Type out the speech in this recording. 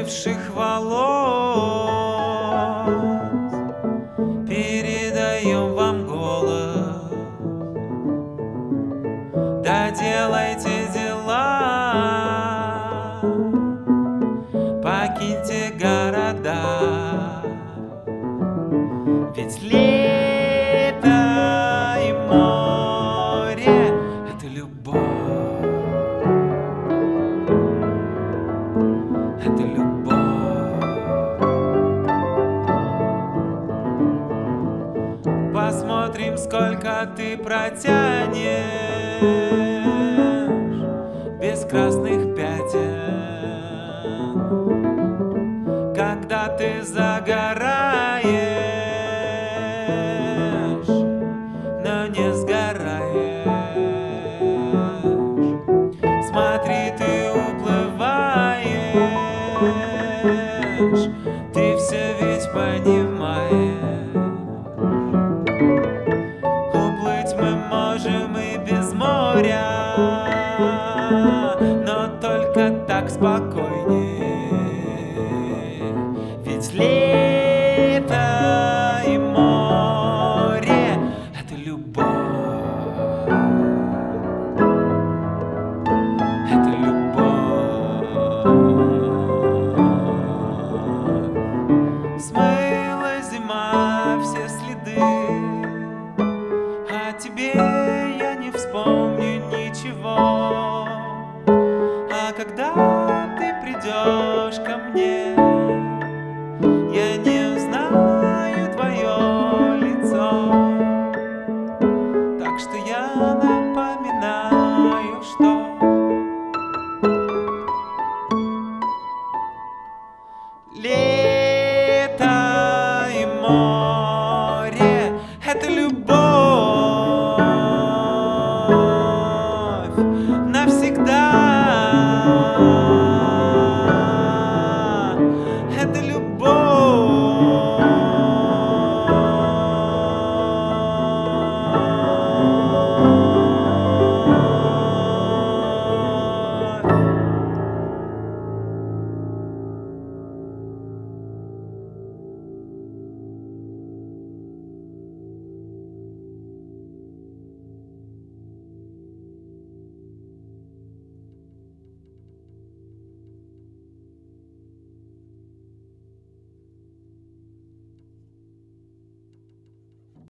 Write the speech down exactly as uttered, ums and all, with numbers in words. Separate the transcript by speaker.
Speaker 1: выпавших волос передаем вам голос. Доделайте дела, покиньте города, ведь лето и море — это любовь. Это любовь. Посмотрим, сколько ты протянешь без красных пятен, когда ты загораешь, но не сгораешь. Смотри, ты уплываешь, ты все ведь понимаешь. Уплыть мы можем и без моря, но только так спокойнее. Ведь лето и море — это любовь. Это любовь. Смыла зима все следы, о тебе я не вспомню ничего. А когда ты придешь ко мне, я не узнаю твое лицо. Так что я